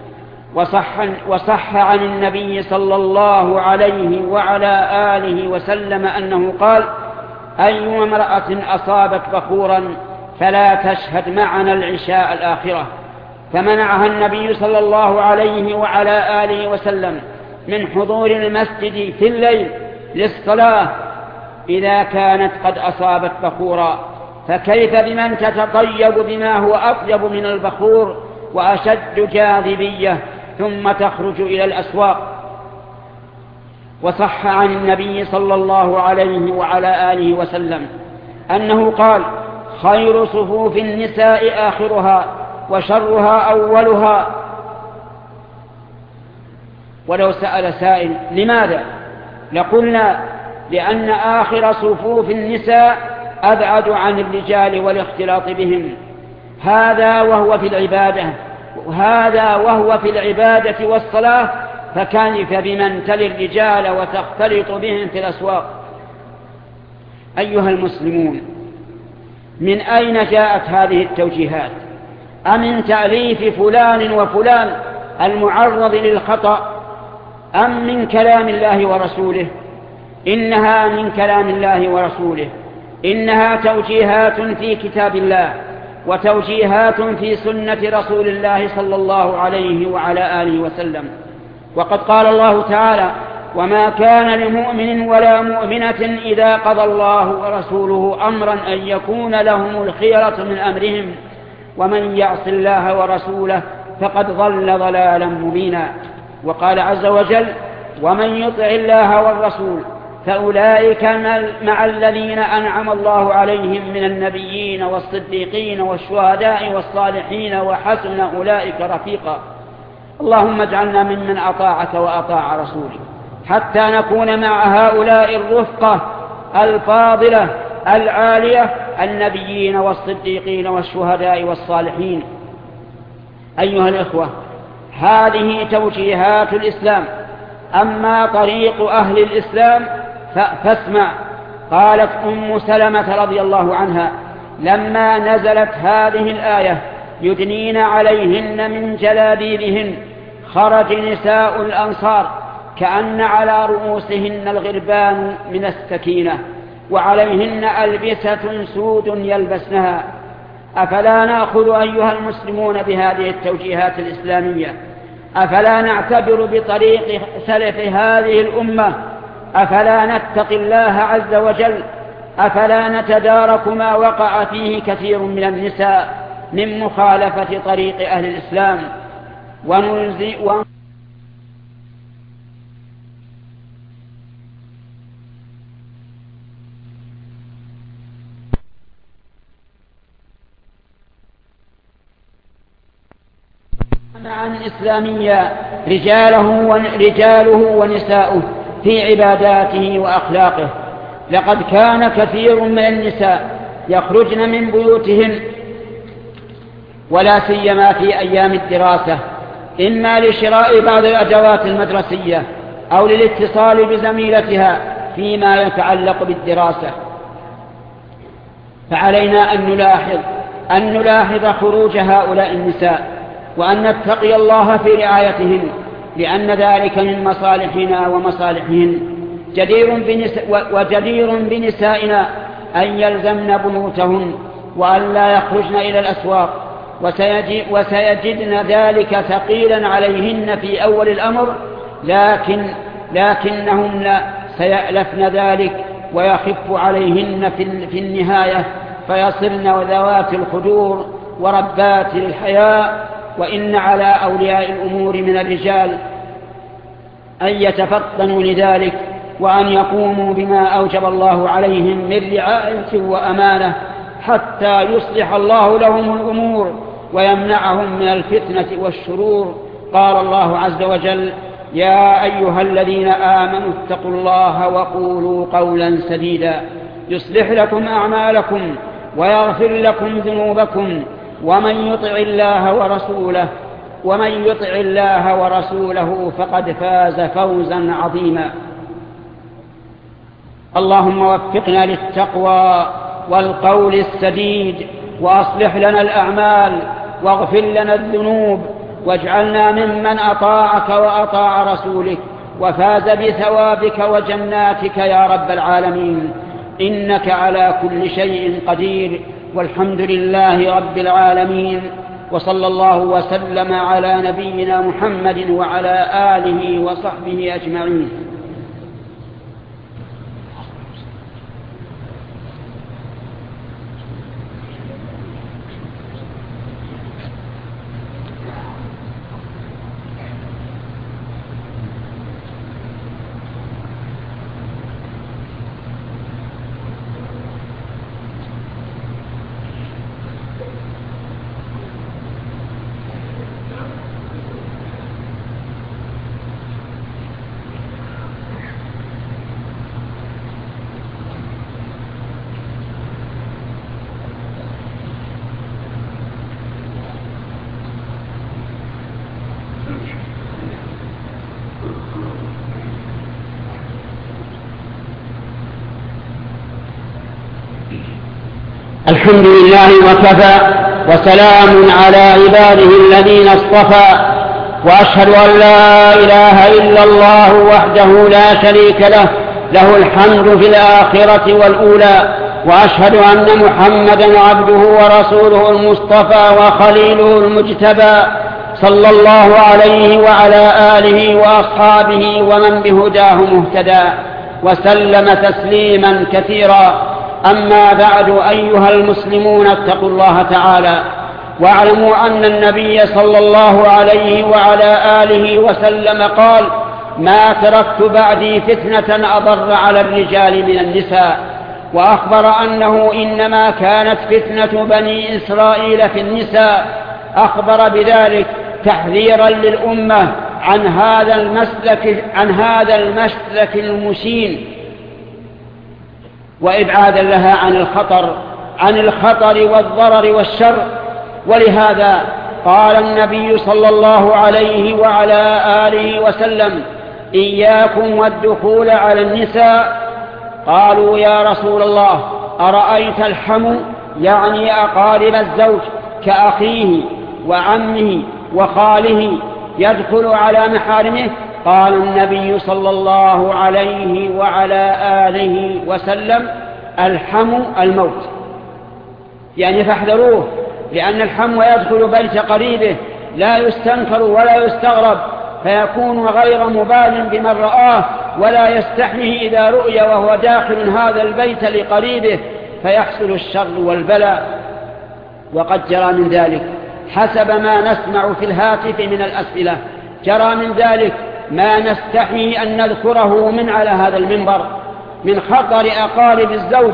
وصح عن النبي صلى الله عليه وعلى آله وسلم أنه قال أي امرأة أصابت بخورا فلا تشهد معنا العشاء الآخرة، فمنعها النبي صلى الله عليه وعلى آله وسلم من حضور المسجد في الليل للصلاة إذا كانت قد أصابت بخورا، فكيف بمن تتطيب بما هو أطيب من البخور وأشد جاذبية ثم تخرج إلى الأسواق. وصح عن النبي صلى الله عليه وعلى آله وسلم أنه قال خير صفوف النساء آخرها وشرها أولها. ولو سأل سائل لماذا؟ لقلنا لأن آخر صفوف النساء أبعد عن الرجال والاختلاط بهم، هذا وهو في العبادة والصلاة، فكيف بمن تلي الرجال وتختلط بهم في الأسواق؟ أيها المسلمون، من أين جاءت هذه التوجيهات؟ أمن تأليف فلان وفلان المعرض للخطأ أم من كلام الله ورسوله؟ إنها من كلام الله ورسوله، إنها توجيهات في كتاب الله وتوجيهات في سنة رسول الله صلى الله عليه وعلى آله وسلم. وقد قال الله تعالى وما كان لمؤمن ولا مؤمنة إذا قضى الله ورسوله أمرا أن يكون لهم الخيرة من أمرهم ومن يعص الله ورسوله فقد ضل ضلالا مبينا. وقال عز وجل ومن يطع الله والرسول فأولئك مع الذين أنعم الله عليهم من النبيين والصديقين والشهداء والصالحين وحسن أولئك رفيقا. اللهم اجعلنا ممن أطاعك وأطاع رسولك حتى نكون مع هؤلاء الرفقة الفاضلة العالية النبيين والصديقين والشهداء والصالحين. أيها الإخوة، هذه توجيهات الإسلام. أما طريق أهل الإسلام فاسمع. قالت أم سلمة رضي الله عنها لما نزلت هذه الآية يدنين عليهن من جلابيبهن خرج نساء الأنصار كأن على رؤوسهن الغربان من السكينة وعليهن ألبسة سود يلبسنها. أفلا نأخذ أيها المسلمون بهذه التوجيهات الإسلامية؟ أفلا نعتبر بطريق سلف هذه الأمة؟ أفلا نتقي الله عز وجل؟ أفلا نتدارك ما وقع فيه كثير من النساء من مخالفة طريق أهل الإسلام عن إسلامية رجاله ونساؤه في عباداته وأخلاقه. لقد كان كثير من النساء يخرجن من بيوتهن ولا سيما في أيام الدراسة إما لشراء بعض الأدوات المدرسية أو للاتصال بزميلتها فيما يتعلق بالدراسة. فعلينا أن نلاحظ خروج هؤلاء النساء وأن نتقي الله في رعايتهن، لأن ذلك من مصالحنا ومصالحهن. وجدير بنسائنا أن يلزمن بيوتهن وأن لا يخرجن إلى الأسواق، وسيجدن ذلك ثقيلا عليهن في أول الأمر لكنهن سيألفن ذلك ويخف عليهن في النهاية، فيصرن ذوات الخدور وربات الحياء. وإن على أولياء الأمور من الرجال أن يتفطنوا لذلك، وأن يقوموا بما أوجب الله عليهم من رعاية وأمانة، حتى يصلح الله لهم الأمور ويمنعهم من الفتنة والشرور. قال الله عز وجل: يا أيها الذين آمنوا اتقوا الله وقولوا قولا سديدا يصلح لكم أعمالكم ويغفر لكم ذنوبكم، ومن يطع الله ورسوله فقد فاز فوزا عظيما. اللهم وفقنا للتقوى والقول السديد، وأصلح لنا الأعمال، واغفر لنا الذنوب، واجعلنا ممن أطاعك وأطاع رسولك وفاز بثوابك وجناتك يا رب العالمين، إنك على كل شيء قدير. والحمد لله رب العالمين، وصلى الله وسلم على نبينا محمد وعلى آله وصحبه أجمعين. الحمد لله وكفى، وسلام على عباده الذين اصطفى، وأشهد أن لا إله إلا الله وحده لا شريك له، له الحمد في الآخرة والأولى، وأشهد أن محمدا عبده ورسوله المصطفى وخليله المجتبى، صلى الله عليه وعلى آله وأصحابه ومن بهداه مهتدى، وسلم تسليما كثيرا. أما بعد، أيها المسلمون، اتقوا الله تعالى، واعلموا أن النبي صلى الله عليه وعلى آله وسلم قال: ما تركت بعدي فتنة أضر على الرجال من النساء. وأخبر أنه إنما كانت فتنة بني إسرائيل في النساء، أخبر بذلك تحذيرا للأمة عن هذا المسلك المشين، وإبعادا لها عن الخطر والضرر والشر. ولهذا قال النبي صلى الله عليه وعلى آله وسلم: إياكم والدخول على النساء. قالوا: يا رسول الله، أرأيت الحمو، يعني أقارب الزوج كأخيه وعمه وخاله، يدخل على محارمه؟ قال النبي صلى الله عليه وعلى آله وسلم: الحمو الموت، يعني فاحذروه، لأن الحمو يدخل بيت قريبه، لا يستنكر ولا يستغرب، فيكون غير مبال بمن رآه، ولا يستحيه إذا رؤي وهو داخل هذا البيت لقريبه، فيحصل الشر والبلاء. وقد جرى من ذلك حسب ما نسمع في الهاتف من الأسئلة، جرى من ذلك ما نستحي أن نذكره من على هذا المنبر من خطر أقارب الزوج.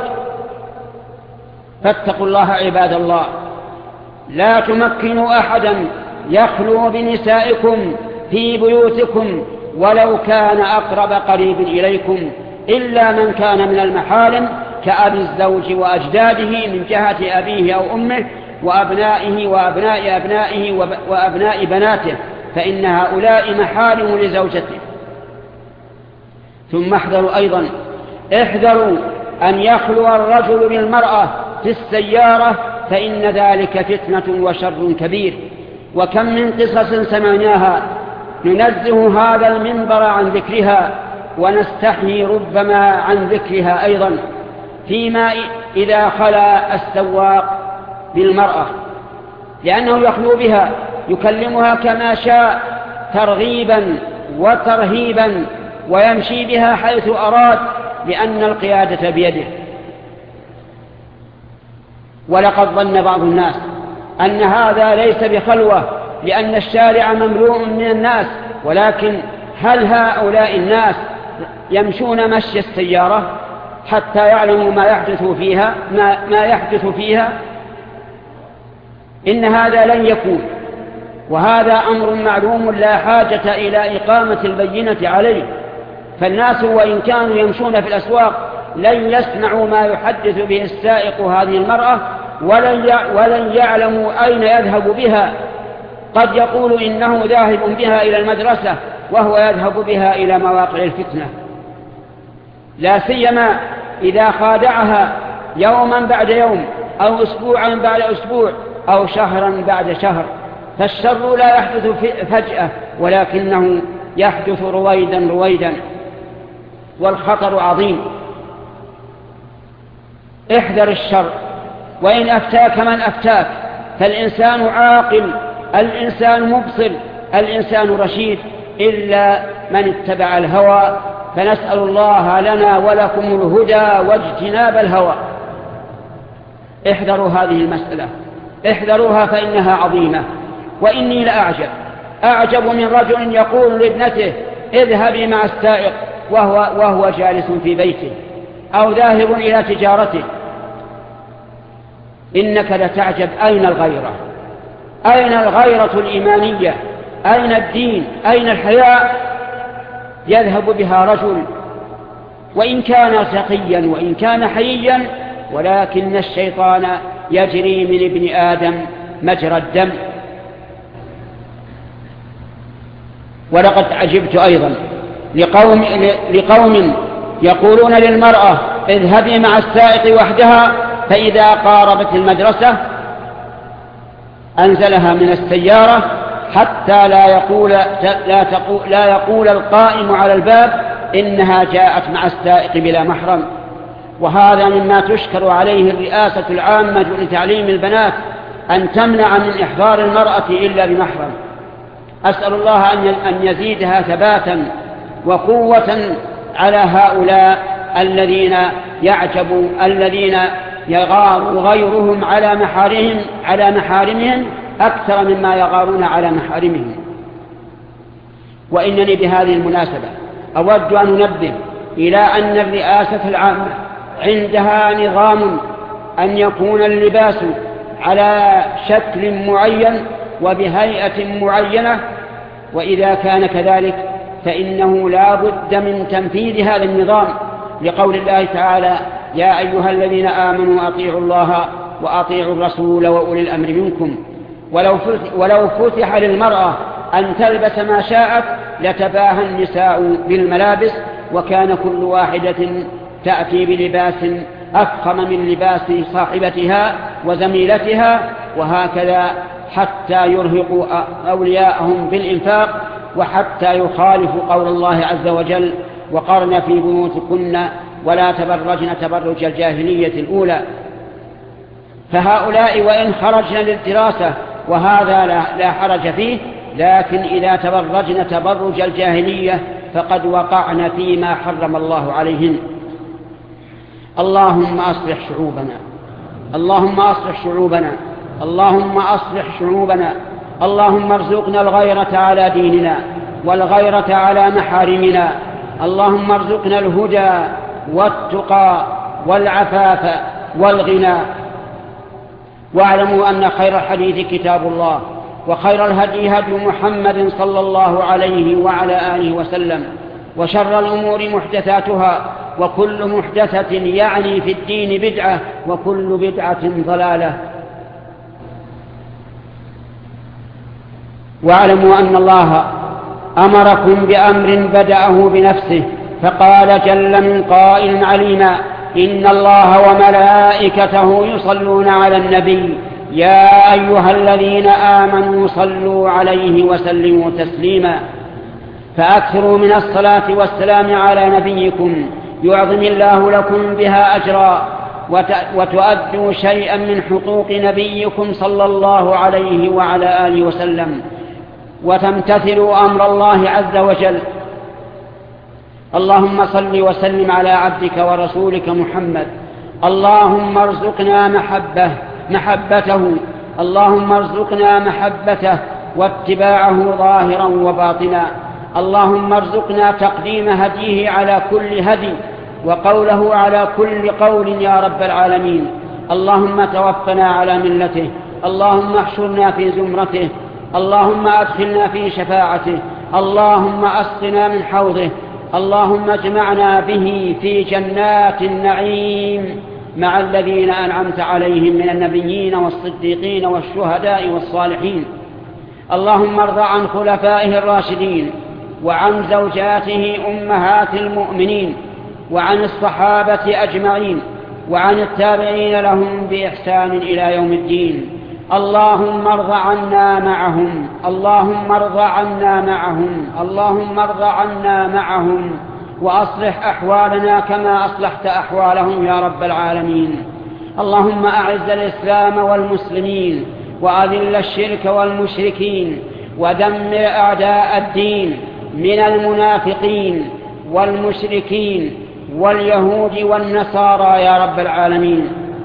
فاتقوا الله عباد الله، لا تمكنوا أحدا يخلو بنسائكم في بيوتكم ولو كان أقرب قريب إليكم، إلا من كان من المحارم كأبي الزوج وأجداده من جهة أبيه أو أمه، وأبنائه وأبناء أبنائه وأبناء بناته، فإن هؤلاء محارم لزوجته. ثم احذروا أن يخلو الرجل بالمرأة في السيارة، فإن ذلك فتنة وشر كبير. وكم من قصص سمعناها ننزه هذا المنبر عن ذكرها، ونستحيي ربما عن ذكرها أيضا، فيما إذا خلا السواق بالمرأة، لأنه يخلو بها يكلمها كما شاء ترغيبا وترهيبا ويمشي بها حيث أراد، لأن القيادة بيده. ولقد ظن بعض الناس أن هذا ليس بخلوة، لأن الشارع مملوء من الناس، ولكن هل هؤلاء الناس يمشون مشي السيارة حتى يعلموا ما يحدث فيها؟ إن هذا لن يكون، وهذا أمر معلوم لا حاجة إلى إقامة البينة عليه. فالناس وإن كانوا يمشون في الأسواق لن يسمعوا ما يحدث به السائق هذه المرأة، ولن يعلموا أين يذهب بها. قد يقول إنه ذاهب بها إلى المدرسة وهو يذهب بها إلى مواقع الفتنة، لا سيما إذا خادعها يوما بعد يوم أو أسبوعا بعد أسبوع أو شهرا بعد شهر. فالشر لا يحدث فجأة، ولكنه يحدث رويدا، والخطر عظيم. احذر الشر، وإن أفتاك من أفتاك، فالإنسان عاقل، الإنسان مبصر، الإنسان رشيد، إلا من اتبع الهوى. فنسأل الله لنا ولكم الهدى واجتناب الهوى. احذروا هذه المسألة، احذروها فإنها عظيمة. وإني أعجب من رجل يقول لابنته اذهبي مع السائق وهو جالس في بيته أو ذاهب إلى تجارته. إنك لتعجب، أين الغيرة؟ أين الغيرة الإيمانية؟ أين الدين؟ أين الحياء؟ يذهب بها رجل وإن كان تقيا وإن كان حييا، ولكن الشيطان يجري من ابن آدم مجرى الدم. ولقد عجبت أيضا لقوم يقولون للمرأة اذهبي مع السائق وحدها، فإذا قاربت المدرسة أنزلها من السيارة حتى لا يقول القائم على الباب إنها جاءت مع السائق بلا محرم. وهذا مما تشكر عليه الرئاسة العامة لتعليم البنات، أن تمنع من إحضار المرأة إلا بمحرم. أسأل الله أن يزيدها ثباتا وقوة على هؤلاء الذين يغار غيرهم على محارمهم أكثر مما يغارون على محارمهم. وإنني بهذه المناسبة أود أن ننبه إلى أن الرئاسة العامة عندها نظام أن يكون اللباس على شكل معين وبهيئة معينة، وإذا كان كذلك فإنه لا بد من تنفيذ هذا النظام، لقول الله تعالى يا أيها الذين آمنوا أطيعوا الله وأطيعوا الرسول وأولي الأمر منكم. ولو فتح للمرأة أن تلبس ما شاءت لتباهى النساء بالملابس، وكان كل واحدة تأتي بلباس أفخم من لباس صاحبتها وزميلتها، وهكذا حتى يرهقوا أولياءهم بالإنفاق، وحتى يخالفوا قول الله عز وجل وقرن في بيوتكن ولا تبرجن تبرج الجاهلية الأولى. فهؤلاء وإن خرجن للدراسة وهذا لا حرج فيه، لكن إذا تبرجن تبرج الجاهلية فقد وقعن فيما حرم الله عليهن. اللهم أصلح شعوبنا، اللهم أصلح شعوبنا، اللهم أصلح شعوبنا. اللهم ارزقنا الغيرة على ديننا والغيرة على محارمنا. اللهم ارزقنا الهدى والتقى والعفاف والغنى. واعلموا أن خير الحديث كتاب الله، وخير الهدي هدي محمد صلى الله عليه وعلى آله وسلم، وشر الأمور محدثاتها، وكل محدثة يعني في الدين بدعة، وكل بدعة ضلالة. واعلموا أن الله أمركم بأمر بدأه بنفسه، فقال جل من قائل علينا إن الله وملائكته يصلون على النبي يا أيها الذين آمنوا صلوا عليه وسلموا تسليما. فأكثروا من الصلاة والسلام على نبيكم يعظم الله لكم بها أجرا، وتؤدوا شيئا من حقوق نبيكم صلى الله عليه وعلى آله وسلم. وتمتثلوا أمر الله عز وجل. اللهم صل وسلم على عبدك ورسولك محمد. اللهم ارزقنا محبته، اللهم ارزقنا محبته واتباعه ظاهرا وباطنا. اللهم ارزقنا تقديم هديه على كل هدي، وقوله على كل قول يا رب العالمين. اللهم توفنا على ملته، اللهم احشرنا في زمرته، اللهم أدخلنا في شفاعته، اللهم أسقنا من حوضه، اللهم اجمعنا به في جنات النعيم مع الذين أنعمت عليهم من النبيين والصديقين والشهداء والصالحين. اللهم ارض عن خلفائه الراشدين، وعن زوجاته أمهات المؤمنين، وعن الصحابة أجمعين، وعن التابعين لهم بإحسان إلى يوم الدين. اللهم ارض عنا معهم، اللهم ارض عنا معهم، اللهم ارض عنا معهم، وأصلح أحوالنا كما أصلحت أحوالهم يا رب العالمين. اللهم أعز الإسلام والمسلمين، وأذل الشرك والمشركين، ودمر أعداء الدين من المنافقين والمشركين واليهود والنصارى يا رب العالمين.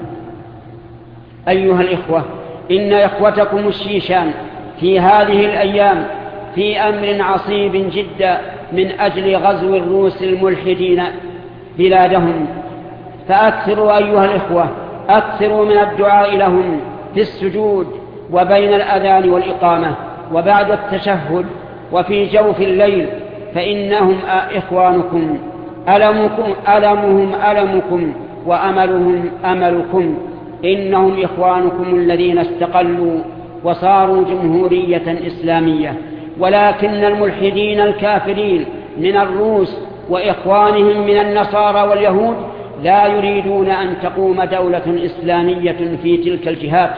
أيها الإخوة، إن إخوتكم الشيشان في هذه الأيام في أمر عصيب جدا من أجل غزو الروس الملحدين بلادهم، فأكثروا أيها الإخوة، أكثروا من الدعاء لهم في السجود وبين الأذان والإقامة وبعد التشهد وفي جوف الليل، فإنهم إخوانكم، ألمهم ألمكم وأملهم أملكم. إنهم إخوانكم الذين استقلوا وصاروا جمهورية إسلامية، ولكن الملحدين الكافرين من الروس وإخوانهم من النصارى واليهود لا يريدون أن تقوم دولة إسلامية في تلك الجهات،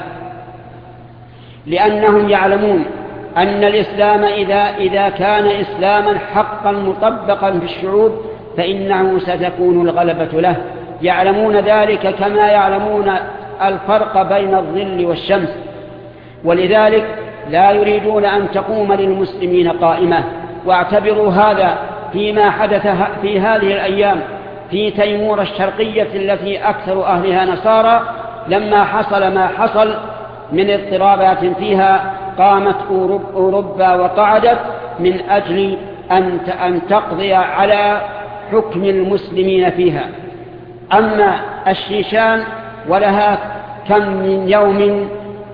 لأنهم يعلمون أن الإسلام إذا كان إسلاما حقا مطبقا في الشعوب فإنه ستكون الغلبة له. يعلمون ذلك كما يعلمون الفرق بين الظل والشمس، ولذلك لا يريدون أن تقوم للمسلمين قائمة. واعتبروا هذا فيما حدث في هذه الأيام في تيمور الشرقية التي أكثر أهلها نصارى. لما حصل ما حصل من اضطرابات فيها قامت أوروبا وقعدت من أجل أن تقضي على حكم المسلمين فيها. أما الشيشان ولها كم من يوم،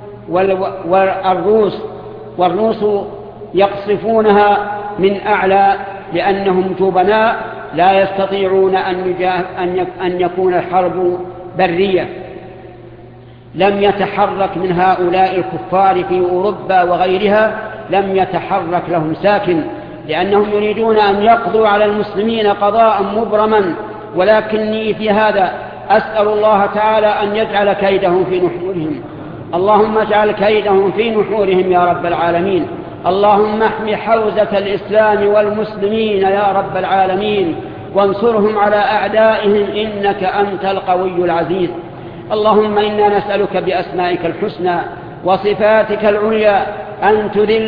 والروس يقصفونها من أعلى لأنهم جبناء لا يستطيعون أن يكون الحرب برية. لم يتحرك من هؤلاء الكفار في أوروبا وغيرها، لم يتحرك لهم ساكن، لأنهم يريدون أن يقضوا على المسلمين قضاء مبرما. ولكني في هذا أسأل الله تعالى أن يجعل كيدهم في نحورهم. اللهم اجعل كيدهم في نحورهم يا رب العالمين. اللهم احمي حوزة الإسلام والمسلمين يا رب العالمين، وانصرهم على أعدائهم إنك أنت القوي العزيز. اللهم إنا نسألك بأسمائك الحسنى وصفاتك العليا أن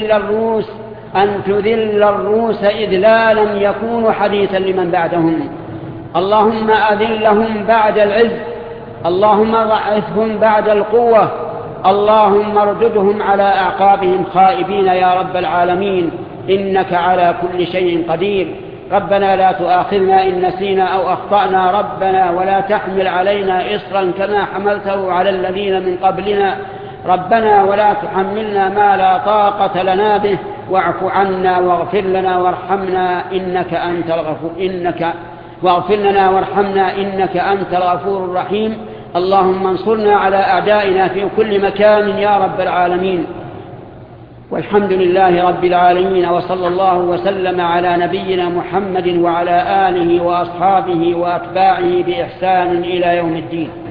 تذل الروس إذلالا يكون حديثا لمن بعدهم. اللهم أذلهم بعد العز، اللهم ضعفهم بعد القوة، اللهم ارددهم على أعقابهم خائبين يا رب العالمين، إنك على كل شيء قدير. ربنا لا تؤاخذنا إن نسينا أو أخطأنا، ربنا ولا تحمل علينا إصرا كما حملته على الذين من قبلنا، ربنا ولا تحملنا ما لا طاقة لنا به، واعف عنا واغفر لنا وارحمنا إنك أنت الغفور الرحيم. اللهم انصرنا على أعدائنا في كل مكان يا رب العالمين. والحمد لله رب العالمين، وصلى الله وسلم على نبينا محمد وعلى آله وأصحابه وأتباعه بإحسان إلى يوم الدين.